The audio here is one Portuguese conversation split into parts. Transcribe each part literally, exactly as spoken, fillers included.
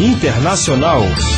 Internacional.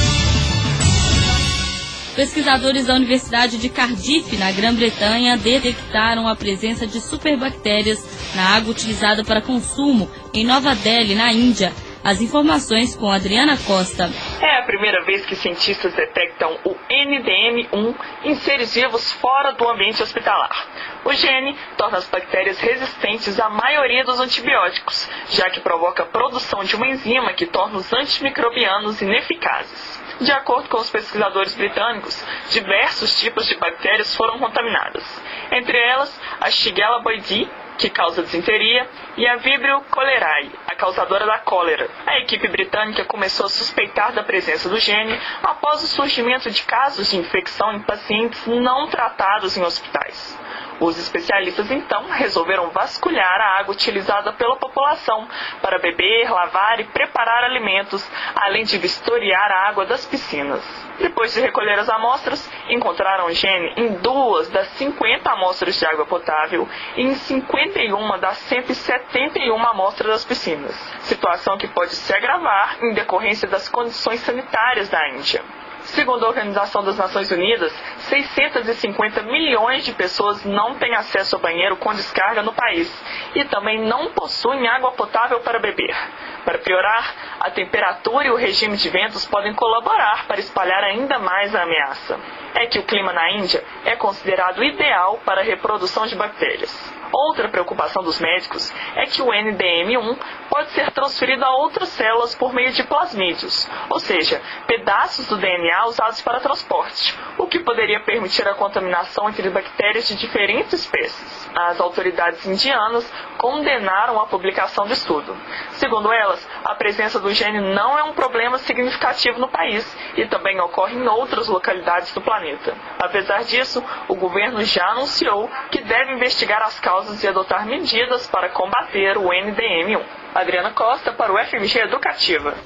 Pesquisadores da Universidade de Cardiff, na Grã-Bretanha, detectaram a presença de superbactérias na água utilizada para consumo em Nova Delhi, na Índia. As informações com Adriana Costa. É a primeira vez que cientistas detectam o N D M um em seres vivos fora do ambiente hospitalar. O gene torna as bactérias resistentes à maioria dos antibióticos, já que provoca a produção de uma enzima que torna os antimicrobianos ineficazes. De acordo com os pesquisadores britânicos, diversos tipos de bactérias foram contaminadas. Entre elas, a Shigella boydii, que causa disenteria, e a Vibrio cholerae, a causadora da cólera. A equipe britânica começou a suspeitar da presença do gene após o surgimento de casos de infecção em pacientes não tratados em hospitais. Os especialistas, então, resolveram vasculhar a água utilizada pela população para beber, lavar e preparar alimentos, além de vistoriar a água das piscinas. Depois de recolher as amostras, encontraram o gene em duas das cinquenta amostras de água potável e em cinquenta e uma das cento e setenta e uma amostras das piscinas, situação que pode se agravar em decorrência das condições sanitárias da Índia. Segundo a Organização das Nações Unidas, seiscentos e cinquenta milhões de pessoas não têm acesso ao banheiro com descarga no país e também não possuem água potável para beber. Para piorar, a temperatura e o regime de ventos podem colaborar para espalhar ainda mais a ameaça. É que o clima na Índia é considerado ideal para a reprodução de bactérias. Outra preocupação dos médicos é que o N D M um pode ser transferido a outras células por meio de plasmídeos, ou seja, pedaços do D N A usados para transporte, o que poderia permitir a contaminação entre bactérias de diferentes espécies. As autoridades indianas condenaram a publicação do estudo. Segundo elas, a presença do gene não é um problema significativo no país e também ocorre em outras localidades do planeta. Apesar disso, o governo já anunciou que deve investigar as causas e adotar medidas para combater o N D M um. Adriana Costa para o F M G Educativa.